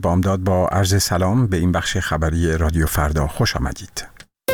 بامداد با عرض سلام به این بخش خبری رادیو فردا خوش آمدید.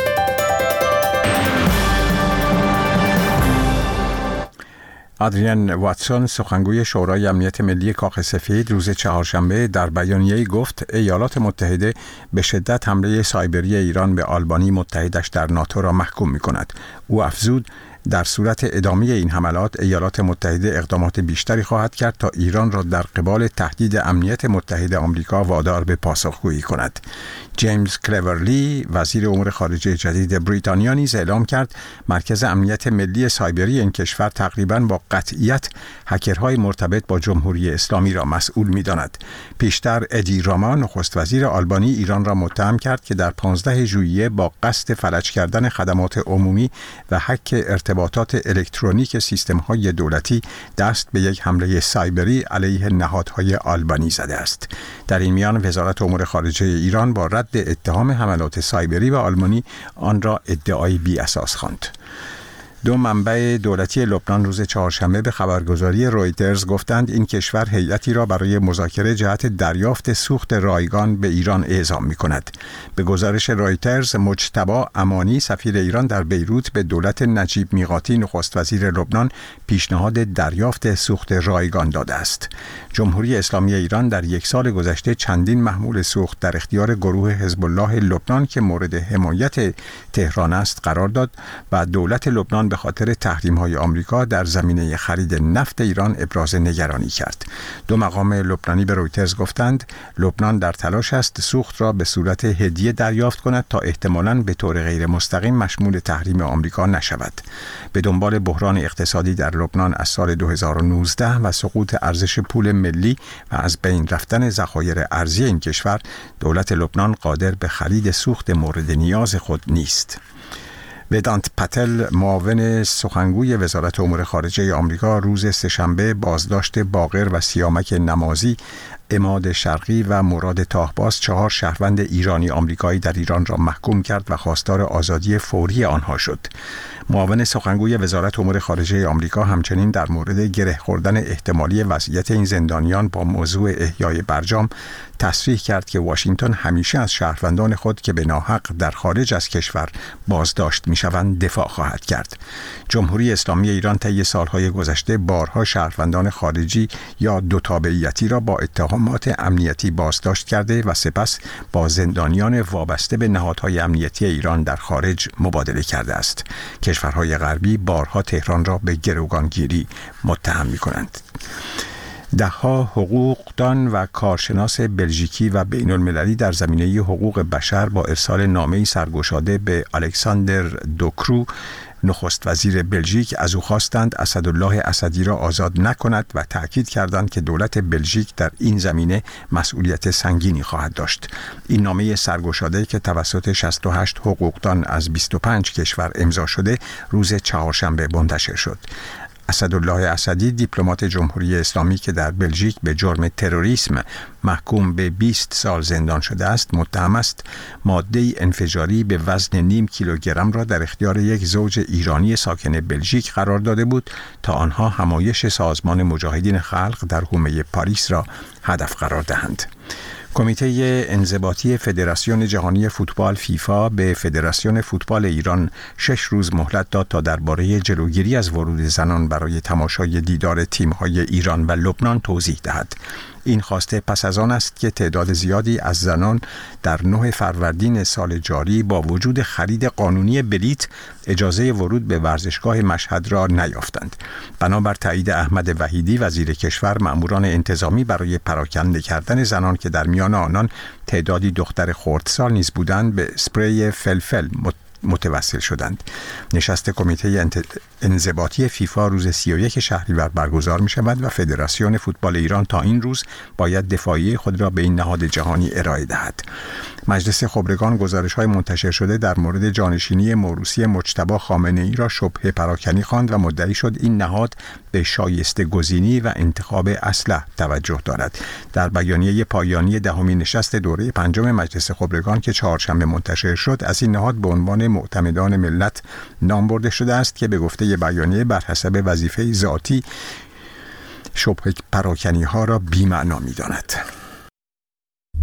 آدریان واتسون سخنگوی شورای امنیت ملی کاخ سفید روز چهارشنبه در بیانیه‌ای گفت ایالات متحده به شدت حمله سایبری ایران به آلبانی متحدش در ناتو را محکوم می‌کند. او افزود در صورت ادامه این حملات ایالات متحده اقدامات بیشتری خواهد کرد تا ایران را در قبال تهدید امنیت متحد آمریکا وادار به پاسخگویی کند. جیمز کلورلی وزیر امور خارجه جدید بریتانیا نیز اعلام کرد مرکز امنیت ملی سایبری این کشور تقریباً با قطعیت هکرهای مرتبط با جمهوری اسلامی را مسئول می‌داند. پیشتر ادی راما نخست وزیر آلبانی ایران را متهم کرد که در 15 ژوئیه با قصد فلج کردن خدمات عمومی و هک ارتباطات الکترونیک سیستم‌های دولتی دست به یک حمله سایبری علیه نهادهای آلبانی زده است. در این میان وزارت امور خارجه ایران با رد اتهام حملات سایبری به آلبانی آن را ادعای بی اساس خواند. دو منبع دولتی لبنان روز چهارشنبه به خبرگزاری رویترز گفتند این کشور هیئتی را برای مذاکره جهت دریافت سوخت رایگان به ایران اعزام می‌کند. به گزارش رویترز مجتبی امانی سفیر ایران در بیروت به دولت نجیب میقاتی نخست وزیر لبنان پیشنهاد دریافت سوخت رایگان داده است. جمهوری اسلامی ایران در یک سال گذشته چندین محمول سوخت در اختیار گروه حزب الله لبنان که مورد حمایت تهران است قرار داد و دولت لبنان به خاطر تحریم‌های آمریکا در زمینه خرید نفت ایران ابراز نگرانی کرد. دو مقام لبنانی به رویترز گفتند لبنان در تلاش است سوخت را به صورت هدیه دریافت کند تا احتمالاً به طور غیر مستقیم مشمول تحریم آمریکا نشود. به دنبال بحران اقتصادی در لبنان از سال 2019 و سقوط ارزش پول ملی و از بین رفتن ذخایر ارزی این کشور، دولت لبنان قادر به خرید سوخت مورد نیاز خود نیست. ودانت پتل معاون سخنگوی وزارت امور خارجه آمریکا روز سه‌شنبه بازداشت باقر و سیامک نمازی، عماد شرقی و مراد طاهباز 4 شهروند ایرانی آمریکایی در ایران را محکوم کرد و خواستار آزادی فوری آنها شد. معاون سخنگوی وزارت امور خارجه آمریکا همچنین در مورد گره خوردن احتمالی وضعیت این زندانیان با موضوع احیای برجام تصریح کرد که واشنگتن همیشه از شهروندان خود که به ناحق در خارج از کشور بازداشت می‌شوند دفاع خواهد کرد. جمهوری اسلامی ایران طی سالهای گذشته بارها شهروندان خارجی یا دو تابعیتی را با اتهامات امنیتی بازداشت کرده و سپس با زندانیان وابسته به نهادهای امنیتی ایران در خارج مبادله کرده است. کشورهای غربی بارها تهران را به گروگانگیری متهم می‌کنند. ده‌ها حقوقدان و کارشناس بلژیکی و بین‌المللی در زمینه حقوق بشر با ارسال نامه‌ای سرگشاده به الکساندر دوکرو نخست وزیر بلژیک از او خواستند اسدالله اسدی را آزاد نکند و تأکید کردند که دولت بلژیک در این زمینه مسئولیت سنگینی خواهد داشت. این نامه سرگشاده که توسط 68 حقوقدان از 25 کشور امضا شده روز چهارشنبه منتشر شد. اسدالله اسدی دیپلمات جمهوری اسلامی که در بلژیک به جرم تروریسم محکوم به 20 سال زندان شده است متهم است ماده انفجاری به وزن نیم کیلوگرم را در اختیار یک زوج ایرانی ساکن بلژیک قرار داده بود تا آنها همایش سازمان مجاهدین خلق در حومه پاریس را هدف قرار دهند. کمیته انضباطی فدراسیون جهانی فوتبال فیفا به فدراسیون فوتبال ایران 6 روز مهلت داد تا درباره جلوگیری از ورود زنان برای تماشای دیدار تیم‌های ایران و لبنان توضیح دهد. این خواسته پس از آن است که تعداد زیادی از زنان در 9 فروردین سال جاری با وجود خرید قانونی بلیت اجازه ورود به ورزشگاه مشهد را نیافتند. بنابر تایید احمد وحیدی وزیر کشور، مأموران انتظامی برای پراکنده کردن زنان که در میان آنان تعدادی دختر خردسال نیز بودند به اسپری فلفل متوسل شدند. نشست کمیته انضباطی فیفا روز 31 شهریور برگزار می شود و فدراسیون فوتبال ایران تا این روز باید دفاعیه خود را به این نهاد جهانی ارائه دهد. مجلس خبرگان گزارش‌های منتشر شده در مورد جانشینی موروثی مجتبی خامنه‌ای را شبهه پراکنی خواند و مدعی شد این نهاد به شایسته گزینی و انتخاب اصلح توجه دارد. در بیانیه پایانی دهمین نشست دوره 5 مجلس خبرگان که چهارشنبه منتشر شد از این نهاد به عنوان معتمدان ملت نام برده شده است که به گفته بیانیه بر حسب وظیفه ذاتی شبهه پراکنی ها را بی‌معنا می‌داند.